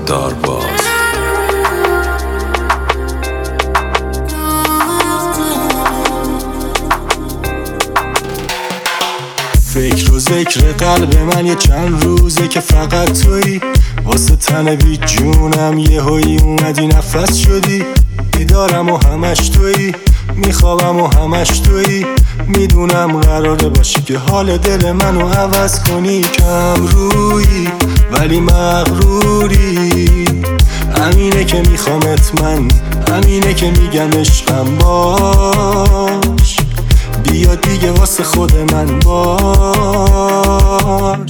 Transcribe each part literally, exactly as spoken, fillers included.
دارباز. فکر و ذکر قلب من یه چند روزه که فقط تویی، واسه تن بی جونم یه هایی اومدی نفس شدی. بیدارم و همش تویی، میخوابم و همش تویی. میدونم قراره باشی که حال دل منو عوض کنی. کم رویی ولی مغروری، همینه که میخوامت من، همینه که میگم عشقم باش. بیا دیگه واسه خود من باش.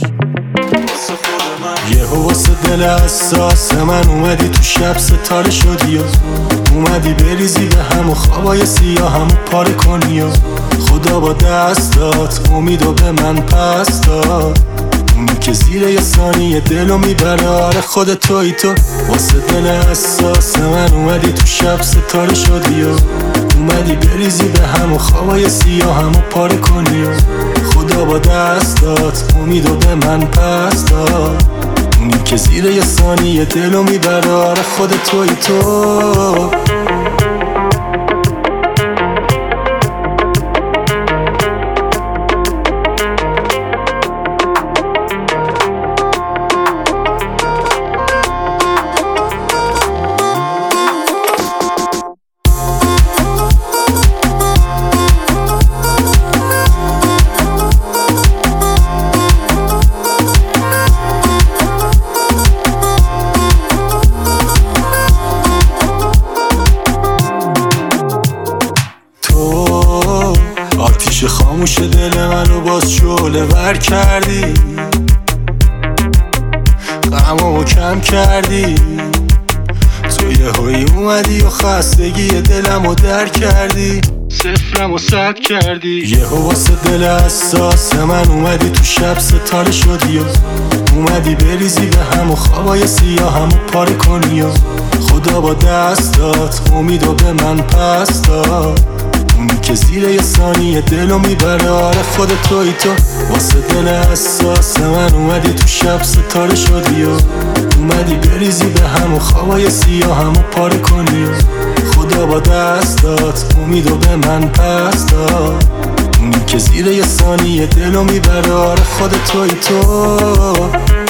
یه واسه دل اساس من اومدی تو شب ستاره شدی و اومدی بریزی به هم و خوابای سیاه همو پاره کنی و خدا با دستات امیدو به من پس داد. اونی که زیر یه ثانیه دلو میبره، آره خود توی تو. واسه دل اساس من اومدی تو شب ستاره شدی و اومدی بریزی به هم و خوابای سیاه همو پاره کنی و خدا با دستات امیدو به من پس داد. اونی که زیر یه ثانیه دلو میبره، آره خود توی تو. آتیش خاموش دل منو باز شعله ور کردی، غمامو کم کردی. تو یه هایی اومدی و خستگی دلمو در کردی، صفرمو صد کردی. یه واسه دل اساس من اومدی تو شب ستاره شدی و اومدی بریزی به هم و خوابای سیاه همو پاره کنی و خدا با دستات امیدو به من پس داد. اونی که زیر یه ثانیه دلو میبره، آره خود توی تو. واسه دل اساس من اومدی تو شب ستاره شدی و اومدی بریزی به هم و خوابای سیاه همو پاره کنی و خدا با دستات امیدو به من پس داد. اونی که زیر یه ثانیه دلو میبره، آره خود توی تو.